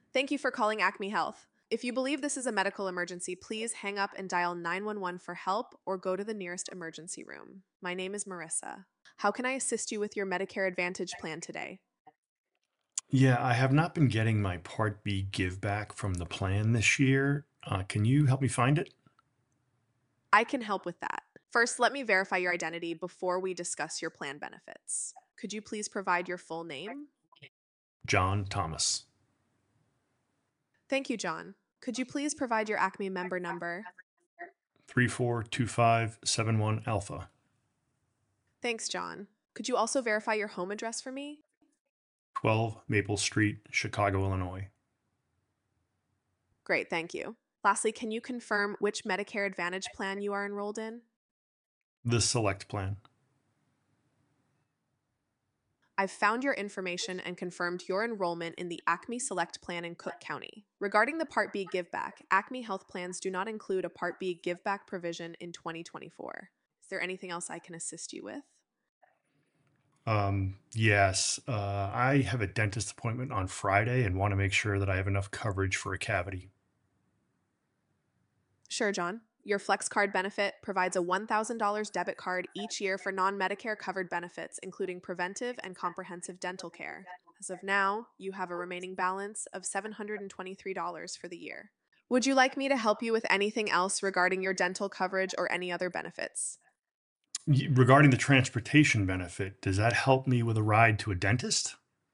Thank you for calling Acme Health. If you believe this is a medical emergency, please hang up and dial 911 for help or go to the nearest emergency room. My name is Marissa. How can I assist you with your Medicare Advantage plan today? Yeah, I have not been getting my Part B give back from the plan this year. Can you help me find it? I can help with that. First, let me verify your identity before we discuss your plan benefits. Could you please provide your full name? John Thomas. Thank you, John. Could you please provide your Acme member number? 342571 Alpha. Thanks, John. Could you also verify your home address for me? 12 Maple Street, Chicago, Illinois. Great, thank you. Lastly, can you confirm which Medicare Advantage plan you are enrolled in? The Select plan. I've found your information and confirmed your enrollment in the Acme Select plan in Cook County. Regarding the Part B giveback, Acme Health plans do not include a Part B giveback provision in 2024. Is there anything else I can assist you with? Yes, I have a dentist appointment on Friday and want to make sure that I have enough coverage for a cavity. Sure, John. Your Flex Card benefit provides a $1,000 debit card each year for non Medicare covered benefits, including preventive and comprehensive dental care. As of now, you have a remaining balance of $723 for the year. Would you like me to help you with anything else regarding your dental coverage or any other benefits? Regarding the transportation benefit, does that help me with a ride to a dentist?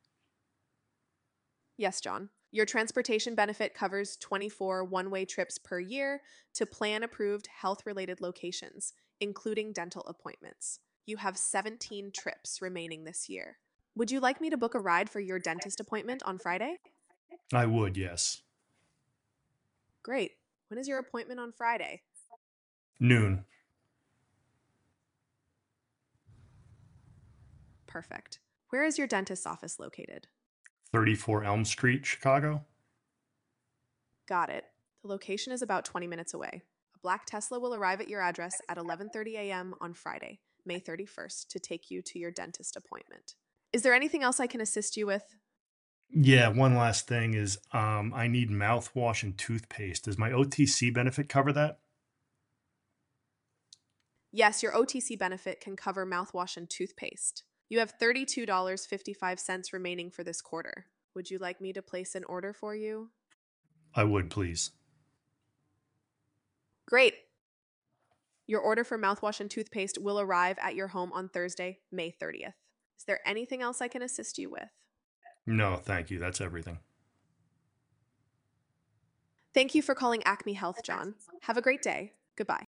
Yes, John. Your transportation benefit covers 24 one way trips per year to plan approved health related locations, including dental appointments. You have 17 trips remaining this year. Would you like me to book a ride for your dentist appointment on Friday? I would, yes. Great. When is your appointment on Friday? Noon. Perfect. Where is your dentist's office located? 34 Elm Street, Chicago. Got it. The location is about 20 minutes away. A black Tesla will arrive at your address at 11:30 a.m. on Friday, May 31st, to take you to your dentist appointment. Is there anything else I can assist you with? Yeah, one last thing is I need mouthwash and toothpaste. Does my OTC benefit cover that? Yes, your OTC benefit can cover mouthwash and toothpaste. You have $32.55 remaining for this quarter. Would you like me to place an order for you? I would, please. Great. Your order for mouthwash and toothpaste will arrive at your home on Thursday, May 30th. Is there anything else I can assist you with? No, thank you. That's everything. Thank you for calling Acme Health, John. Have a great day. Goodbye.